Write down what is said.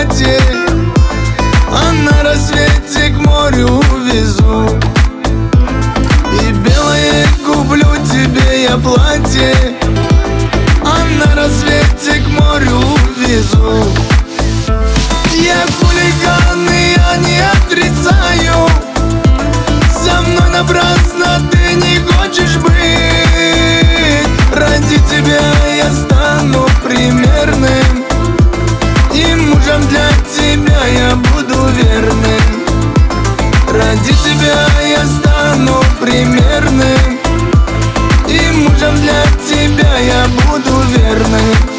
платье, а на рассвете к морю увезу. И белое куплю тебе я платье, а на рассвете к морю увезу. Я хулиган, и я не отрицаю, со мной напрасно ты не хочешь быть. Ради тебя я стану примерным, и мужем для тебя я буду верным. Ради тебя я стану примерным, и мужем для тебя я буду верным.